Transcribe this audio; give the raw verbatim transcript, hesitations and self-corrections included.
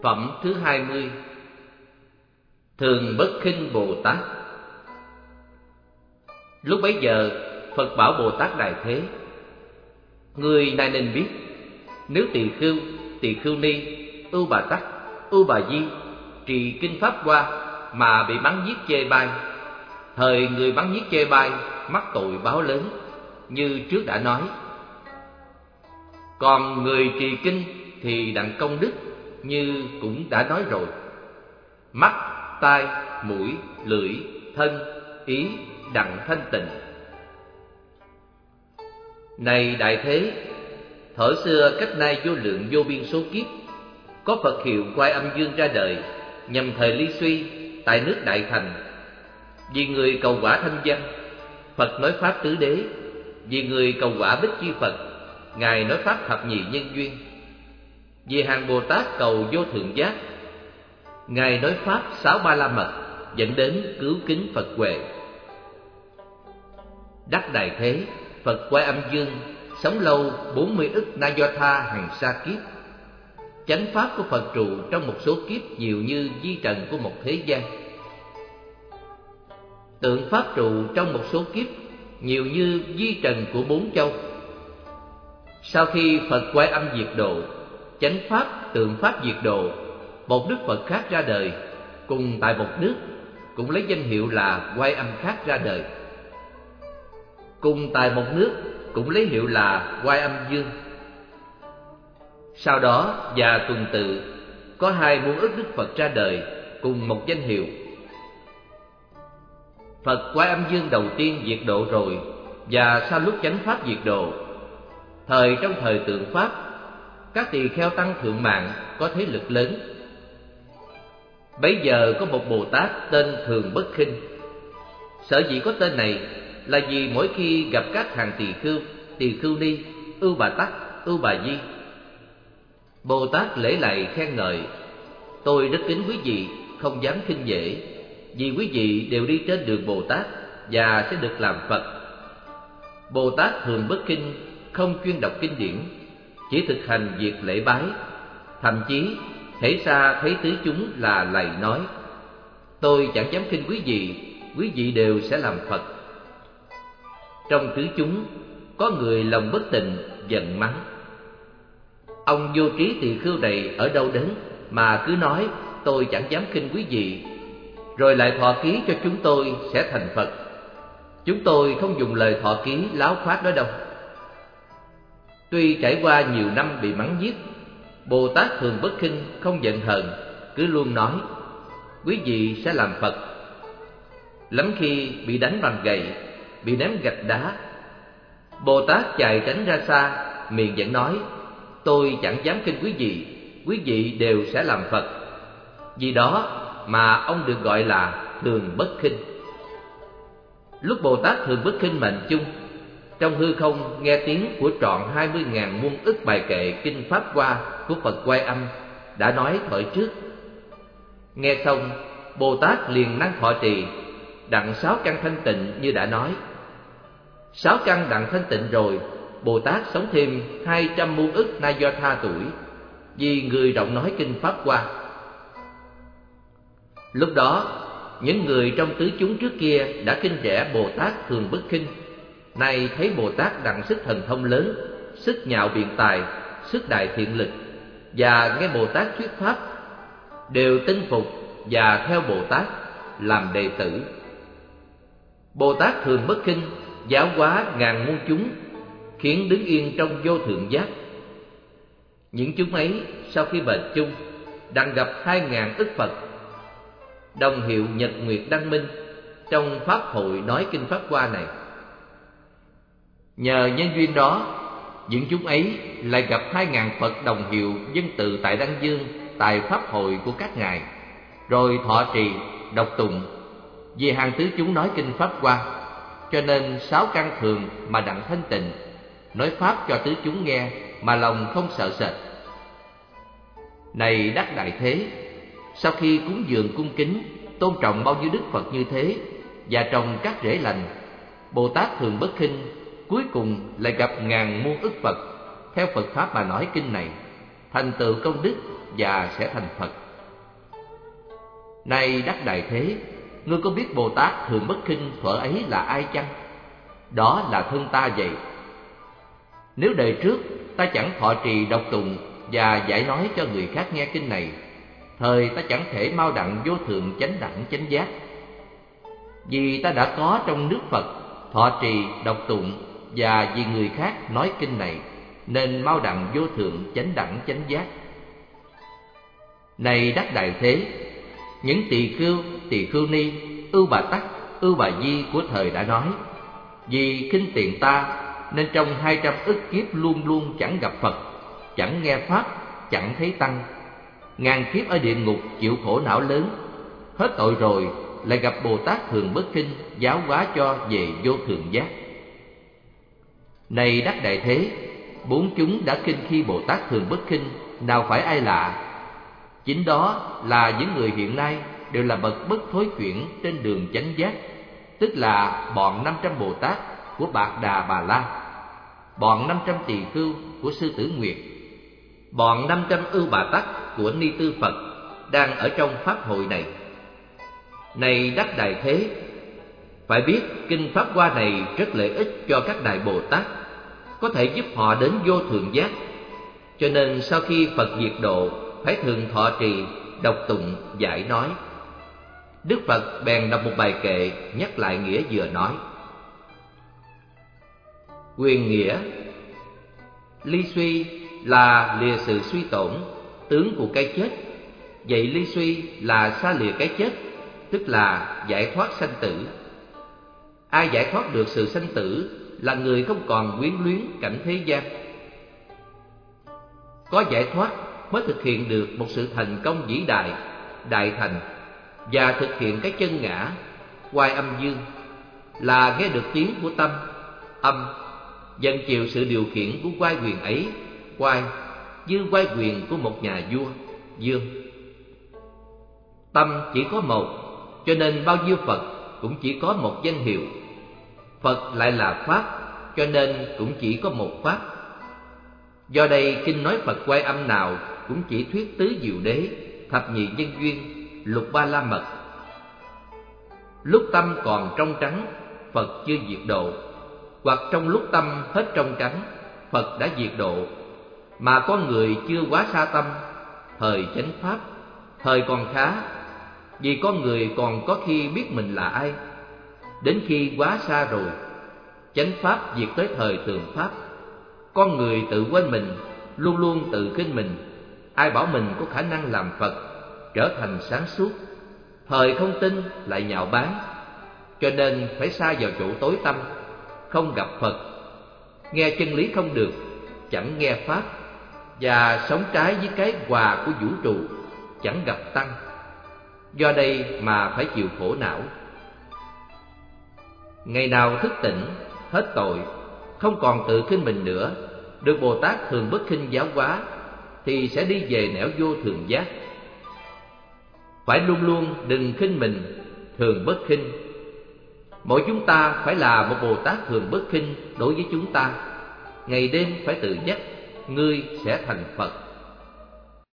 Phẩm thứ hai mươi. Thường Bất Khinh Bồ Tát. Lúc bấy giờ, Phật bảo Bồ Tát Đại Thế: Người này nên biết, nếu tỳ khưu, tỳ khưu ni, ưu bà tắc, ưu bà di trì kinh pháp hoa mà bị bắn giết chê bai, thời người bắn giết chê bai mắc tội báo lớn, như trước đã nói. Còn người trì kinh thì đặng công đức, như cũng đã nói rồi. Mắt, tai, mũi, lưỡi, thân, ý đặng thanh tịnh. Này Đại Thế, thuở xưa cách nay vô lượng vô biên số kiếp, có Phật hiệu Quan Âm Dương ra đời, nhằm thời ly suy tại nước Đại Thành. Vì người cầu quả thanh văn, Phật nói pháp tứ đế. Vì người cầu quả Bích Chi Phật, Ngài nói pháp thập nhị nhân duyên. Vì hàng Bồ Tát cầu vô thượng giác, Ngài nói pháp sáu ba la mật, dẫn đến cứu kính Phật huệ. Đắc Đại Thế, Phật Quan Âm Dương sống lâu bốn mươi ức na do tha hàng sa kiếp. Chánh pháp của Phật trụ trong một số kiếp nhiều như di trần của một thế gian. Tượng pháp trụ trong một số kiếp nhiều như di trần của bốn châu. Sau khi Phật Quan Âm diệt độ, chánh pháp, tượng pháp diệt độ, một đức Phật khác ra đời, cùng tại một nước, cũng lấy danh hiệu là Quan Âm khác ra đời. Cùng tại một nước, cũng lấy hiệu là Quan Âm Dương. Sau đó và tuần tự, có hai muôn ức đức Phật ra đời, cùng một danh hiệu. Phật Quan Âm Dương đầu tiên diệt độ rồi, và sau lúc chánh pháp diệt độ, thời trong thời tượng pháp, các tỳ kheo tăng thượng mạng có thế lực lớn. Bấy giờ có một Bồ Tát tên Thường Bất Khinh. Sở dĩ có tên này là vì mỗi khi gặp các hàng tỳ khưu, tỳ khưu ni, ưu bà tắc, ưu bà di, Bồ Tát lễ lạy khen ngợi: Tôi rất kính quý vị, không dám khinh dễ, vì quý vị đều đi trên đường Bồ Tát và sẽ được làm Phật. Bồ Tát Thường Bất Khinh không chuyên đọc kinh điển, chỉ thực hành việc lễ bái. Thậm chí thể xa thấy tứ chúng là lạy nói: Tôi chẳng dám khinh quý vị, quý vị đều sẽ làm Phật. Trong tứ chúng có người lòng bất tịnh, giận mắng: Ông vô trí tỳ khưu này ở đâu đến mà cứ nói tôi chẳng dám khinh quý vị, rồi lại thọ ký cho chúng tôi sẽ thành Phật. Chúng tôi không dùng lời thọ ký láo khoác đó đâu. Tuy trải qua nhiều năm bị mắng giết, Bồ Tát Thường Bất Khinh không giận hờn, cứ luôn nói: Quý vị sẽ làm Phật. Lắm khi bị đánh bằng gậy, bị ném gạch đá, Bồ Tát chạy tránh ra xa, miệng vẫn nói: Tôi chẳng dám khinh quý vị, quý vị đều sẽ làm Phật. Vì đó mà ông được gọi là Thường Bất Khinh. Lúc Bồ Tát Thường Bất Khinh mệnh chung, trong hư không nghe tiếng của trọn hai mươi ngàn muôn ức bài kệ kinh pháp hoa của Phật Quan Âm đã nói thời trước. Nghe xong, Bồ Tát liền năng thọ trì, đặng sáu căn thanh tịnh như đã nói. Sáu căn đặng thanh tịnh rồi, Bồ Tát sống thêm hai trăm muôn ức na do tha tuổi, vì người rộng nói kinh pháp hoa. Lúc đó, những người trong tứ chúng trước kia đã khinh rẻ Bồ Tát Thường Bất Khinh, nay thấy Bồ Tát đặng sức thần thông lớn, sức nhạo biện tài, sức đại thiện lực, và nghe Bồ Tát thuyết pháp, đều tin phục và theo Bồ Tát làm đệ tử. Bồ Tát Thường Bất Khinh giáo hóa ngàn muôn chúng, khiến đứng yên trong vô thượng giác. Những chúng ấy sau khi bền chung, đặng gặp hai ngàn ức Phật, đồng hiệu nhật nguyệt đăng minh, trong pháp hội nói kinh pháp hoa này. Nhờ nhân duyên đó, những chúng ấy lại gặp hai ngàn Phật đồng hiệu dân tự tại Đăng Dương, tại pháp hội của các ngài, rồi thọ trì, đọc tụng. Vì hàng tứ chúng nói kinh pháp hoa, cho nên sáu căn thường mà đặng thanh tịnh, nói pháp cho tứ chúng nghe mà lòng không sợ sệt. Này Đắc Đại Thế, sau khi cúng dường cung kính, tôn trọng bao nhiêu đức Phật như thế, và trồng các rễ lành, Bồ Tát Thường Bất Khinh cuối cùng lại gặp ngàn muôn ức Phật theo Phật pháp mà nói kinh này, thành tựu công đức và sẽ thành Phật. Này Đắc Đại Thế, ngươi có biết Bồ Tát Thường Bất Khinh thuở ấy là ai chăng? Đó là thân ta vậy. Nếu đời trước ta chẳng thọ trì đọc tụng và giải nói cho người khác nghe kinh này, thời ta chẳng thể mau đặng vô thượng chánh đẳng chánh giác. Vì ta đã có trong nước Phật thọ trì đọc tụng và vì người khác nói kinh này, nên mau đặng vô thượng chánh đẳng chánh giác. Này Đắc Đại Thế, những tỳ khưu, tỳ khưu ni, ưu bà tắc, ưu bà di của thời đã nói: vì khinh tiền ta nên trong hai trăm ức kiếp luôn luôn chẳng gặp Phật, chẳng nghe pháp, chẳng thấy tăng. Ngàn kiếp ở địa ngục chịu khổ não lớn, hết tội rồi lại gặp Bồ Tát Thường Bất Khinh giáo hóa cho về vô thượng giác. Này Đắc Đại Thế, bốn chúng đã khinh khi Bồ Tát Thường Bất Khinh nào phải ai lạ. Chính đó là những người hiện nay đều là bậc bất thối chuyển trên đường chánh giác, tức là bọn năm trăm Bồ Tát của Bạc Đà Bà La, bọn năm trăm tỳ khưu của Sư Tử Nguyệt, bọn năm trăm ưu bà tắc của Ni Tư Phật đang ở trong pháp hội này. Này Đắc Đại Thế, phải biết kinh Pháp Hoa này rất lợi ích cho các đại Bồ Tát, có thể giúp họ đến vô thượng giác. Cho nên sau khi Phật diệt độ, phải thường thọ trì, đọc tụng, giải nói. Đức Phật bèn đọc một bài kệ nhắc lại nghĩa vừa nói. Quyền nghĩa: ly suy là lìa sự suy tổn, tướng của cái chết. Vậy ly suy là xa lìa cái chết, tức là giải thoát sanh tử. Ai giải thoát được sự sanh tử là người không còn quyến luyến cảnh thế gian. Có giải thoát mới thực hiện được một sự thành công vĩ đại, đại thành, và thực hiện cái chân ngã, oai âm dương, là nghe được tiếng của tâm, âm, dần chịu sự điều khiển của oai quyền ấy, oai, như oai quyền của một nhà vua, dương. Tâm chỉ có một, cho nên bao nhiêu Phật cũng chỉ có một danh hiệu. Phật lại là Pháp, cho nên cũng chỉ có một Pháp. Do đây kinh nói Phật Oai Âm nào cũng chỉ thuyết tứ diệu đế, thập nhị nhân duyên, lục ba la mật. Lúc tâm còn trong trắng, Phật chưa diệt độ, hoặc trong lúc tâm hết trong trắng, Phật đã diệt độ. Mà con người chưa quá xa tâm, thời chánh pháp, thời còn khá, vì con người còn có khi biết mình là ai. Đến khi quá xa rồi, chánh pháp diệt tới thời tường pháp, con người tự quên mình, luôn luôn tự khinh mình. Ai bảo mình có khả năng làm Phật, trở thành sáng suốt, thời không tin lại nhạo báng. Cho nên phải xa vào chỗ tối tăm, không gặp Phật, nghe chân lý không được, chẳng nghe pháp, và sống trái với cái hòa của vũ trụ, chẳng gặp tăng. Do đây mà phải chịu khổ não. Ngày nào thức tỉnh, hết tội, không còn tự khinh mình nữa, được Bồ Tát Thường Bất Khinh giáo hóa, thì sẽ đi về nẻo vô thường giác. Phải luôn luôn đừng khinh mình, thường bất khinh. Mỗi chúng ta phải là một Bồ Tát Thường Bất Khinh đối với chúng ta. Ngày đêm phải tự nhắc, ngươi sẽ thành Phật.